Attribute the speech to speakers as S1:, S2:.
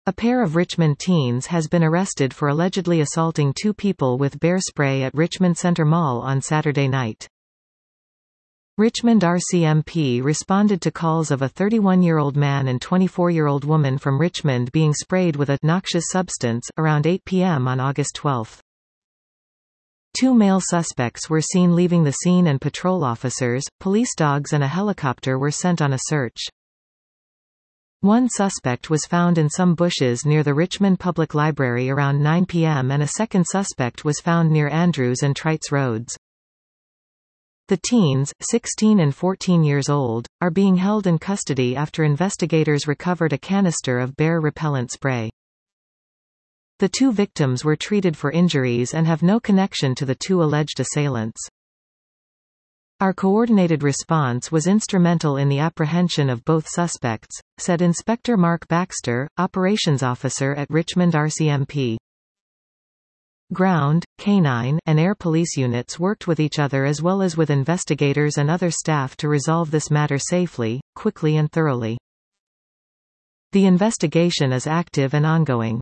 S1: A pair of Richmond teens has been arrested for allegedly assaulting two people with bear spray at Richmond Center Mall on Saturday night. Richmond RCMP responded to calls of a 31-year-old man and 24-year-old woman from Richmond being sprayed with a noxious substance around 8 p.m. on August 12. Two male suspects were seen leaving the scene and patrol officers, police dogs and a helicopter were sent on a search. One suspect was found in some bushes near the Richmond Public Library around 9 p.m. and a second suspect was found near Andrews and Trites Roads. The teens, 16 and 14 years old, are being held in custody after investigators recovered a canister of bear repellent spray. The two victims were treated for injuries and have no connection to the two alleged assailants. Our coordinated response was instrumental in the apprehension of both suspects, said Inspector Mark Baxter, operations officer at Richmond RCMP. Ground, canine, and air police units worked with each other as well as with investigators and other staff to resolve this matter safely, quickly and thoroughly. The investigation is active and ongoing.